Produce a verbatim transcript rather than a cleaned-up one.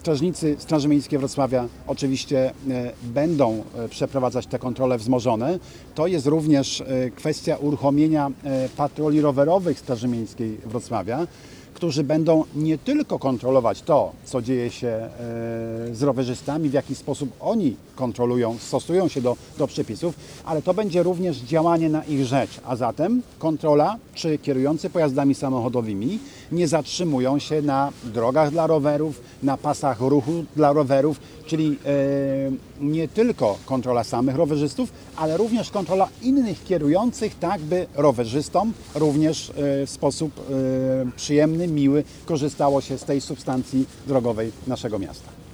Strażnicy Straży Miejskiej Wrocławia oczywiście będą przeprowadzać te kontrole wzmożone. To jest również kwestia uruchomienia patroli rowerowych Straży Miejskiej Wrocławia, którzy będą nie tylko kontrolować to, co dzieje się z rowerzystami, w jaki sposób oni kontrolują, stosują się do, do przepisów, ale to będzie również działanie na ich rzecz, a zatem kontrola, czy kierujący pojazdami samochodowymi nie zatrzymują się na drogach dla rowerów, na pasach ruchu dla rowerów, czyli nie tylko kontrola samych rowerzystów, ale również kontrola innych kierujących, tak by rowerzystom również w sposób przyjemny, miły korzystało się z tej substancji drogowej naszego miasta.